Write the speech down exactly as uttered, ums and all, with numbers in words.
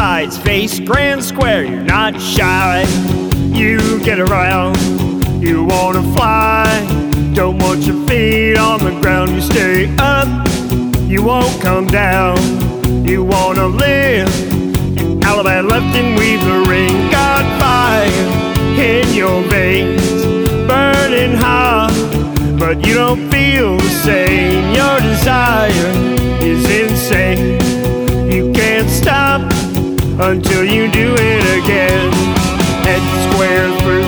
sides, face grand square, you're not shy. You get around, you wanna fly. Don't want your feet on the ground, you stay up, you won't come down. You wanna live in Alabama, left and weave the ring. Got fire in your veins, burning hot, but you don't feel the same. Your desire is insane. You can't stop until you do it again. Head squares through